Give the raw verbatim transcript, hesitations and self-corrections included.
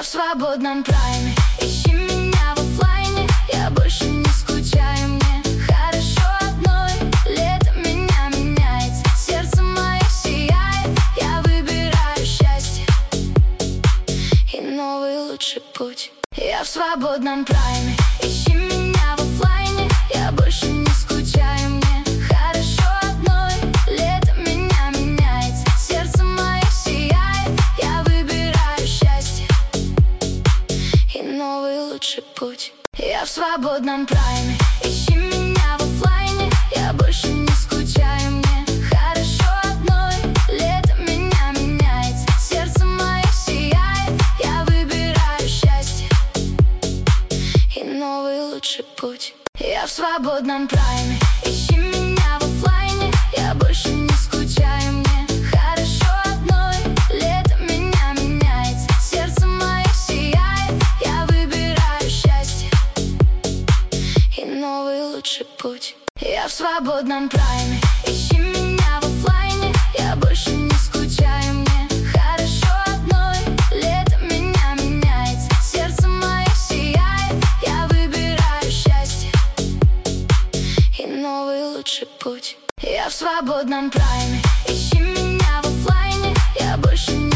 в свободном прайме. Ищи меня в оффлайне, я больше не скучаю, мне хорошо одной. Лето меня меняет, сердце мое сияет, я выбираю счастье и новый лучший путь. Я в свободном прайме. Ищи меня в оффлайне, я больше не скучаю, мне хорошо одной. Лето меня меняет, сердце мое сияет, я выбираю счастье и новый лучший путь. Я в свободном прайме. Ищи меня в оффлайне, я больше не скучаю, мне хорошо одной. Лето меня меняет, сердце мое сияет, я выбираю счастье и новый лучший путь. Я в свободном прайме. Ищи меня в оффлайне, я больше не скучаю, мне хорошо одной. Лето меня меняет, сердце мое сияет, я выбираю счастье и новый лучший путь. Я в свободном прайме. Ищи меня в оффлайне, я больше не скучаю, мне хорошо одной. Лето меня меняет, сердце мое сияет, я выбираю счастье и новый лучший путь. Я в свободном прайме. Ищи меня в оффлайне, я больше не